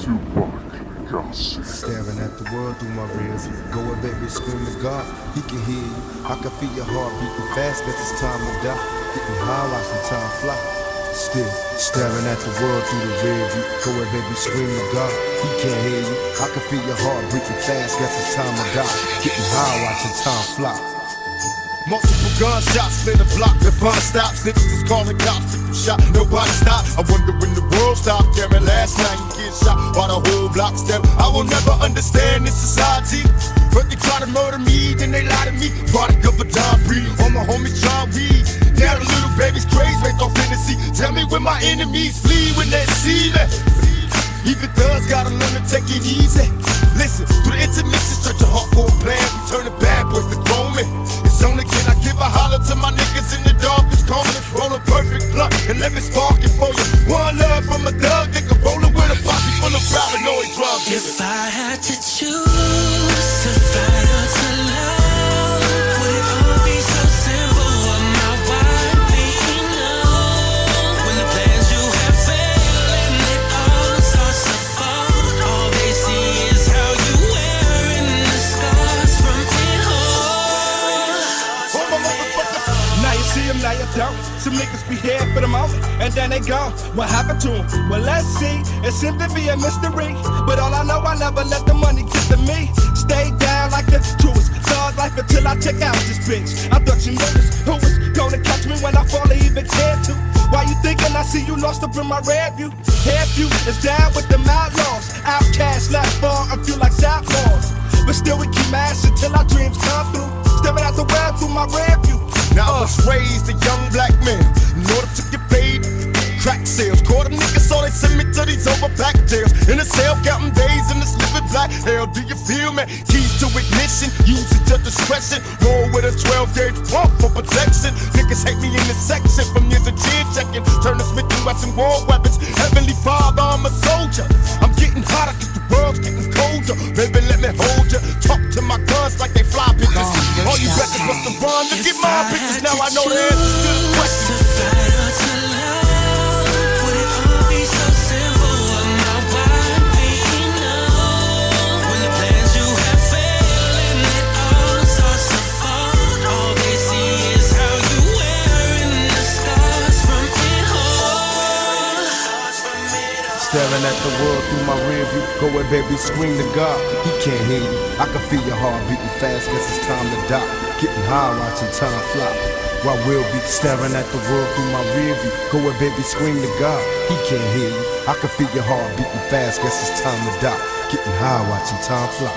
Staring at the world through my rear view. Go and baby, scream to God, he can hear you. I can feel your heart beating fast, guess it's time to die. Getting high, watching time fly. Still staring at the world through the rear view. Go and baby, scream to God, he can't hear you. I can feel your heart beating fast, guess it's time to die. Getting high, watching time fly. Multiple gunshots, split a block, the fun stops. Niggas is calling cops, people shot, nobody stops. I wonder when the world stopped caring. Last night you get shot while the whole block step. I will never understand this society. But they try to murder me, then they lie to me. Product of a Don breed, on my homie John Reed. Now the little baby's crazy, based off fantasy. Tell me when my enemies flee when they see me. Even thugs gotta learn to take it easy. Listen, through the intermission, stretch your heart for a plan. We turn the bad boys to grown men. It's only can I give a holler to my niggas in the darkest corner. Roll a perfect blunt and let me spark it for you. One love from a thug nigga rolling with a posse full of paranoid drugs. If I had to choose to fight or to love, would it all be so simple? Would my wife be enough? When the plans you have failed and it all starts to fall, all they see is how you wearing the scars from it all. Now you see them, now you don't. Some niggas be here for the moment, and then they gone. What happened to them? Well, let's see. It seemed to be a mystery, but all I know, I never let the money get to me. Stay down like the truest thug life until I check out this bitch. I thought you noticed who was gonna catch me when I fall or even care to. Why you thinking I see you lost up in my rear view? Hair view is down with the outlaws. Outcasts left for a few like sophomores. But still we keep mashing till our dreams come through. Staring at the web through my rear view. Now I was raised a young black man. In order to get paid, crack sales. Caught them niggas, so they send me to these overpack jails. In a cell, counting days in this living black hell. Do you feel me? Keys to ignition, use it to discretion. Roll with a 12-gauge pump for protection. Niggas hate me in this section from years of chin checking. Turn the Smith & Wesson war weapons. Heavenly Father, I'm a soldier. I'm getting hotter cause the world's getting colder. Baby, let me hold you. Talk to my guns like they fly bitches. All you records must have run. Look at my bitches, now I know the answer to the question. To fight or to love, would it all be so simple? Would my wife be enough? When the plans you have failed and it all starts to fall, all they see is how you wearing the scars from it all. Staring at the world through my rear view. Go and baby, scream to God, he can't hear you. I can feel your heart beating fast, guess it's time to die. Getting high, watching time fly. While we'll be staring at the world through my rear view. Go and baby, scream to God, he can't hear you. I can feel your heart beating fast, guess it's time to die. Getting high, watching time fly.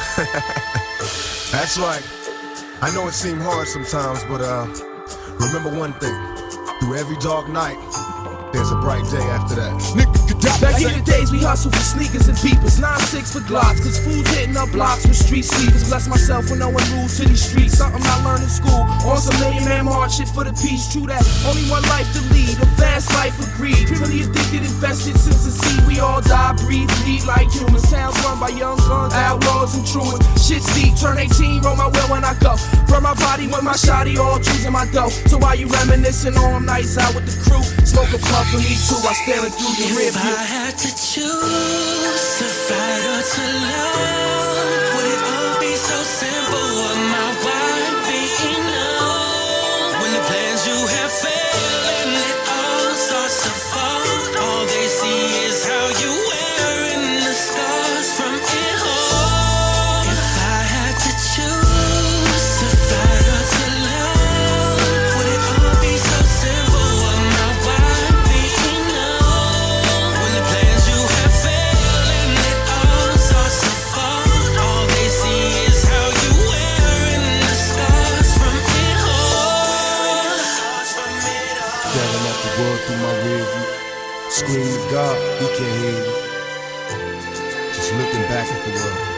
That's right. I know it seemed hard sometimes, but remember one thing. Through every dark night, there's a bright day after that. Back in the days we hustled for sneakers and beepers, 9-6 for glocks, cause fools hitting up blocks with street sleepers. Bless myself with knowing rules to these streets, something I learned in school. On some million-man hardship for the peace, true that. Only one life to lead, a fast life of greed. Criminally addicted, infested since the seed. We all die, breathe, lead like humans. Towns run by young guns, outlaws and truants. Shit's deep, turn 18, roll my wheel when I go. Burn my body with my shotty, all choosing my dough. So while you reminiscing all nights out with the crew, smoke a puff for me too, I staring through the rear view. If I had to choose to fight or to love, would it all be so simple? Would my wife be enough? When the plans you have failed and it all starts to fall, all they see is how you wearing the scars from it all. If I had to choose to fight or to love, would it all be so simple? Would my wife be enough? When the plans you have failed and it all starts to fall, all they see is how you wearing the scars from it all. Staring at the world through my rear view. Scream to God, he can't hear you. Just looking back at the world.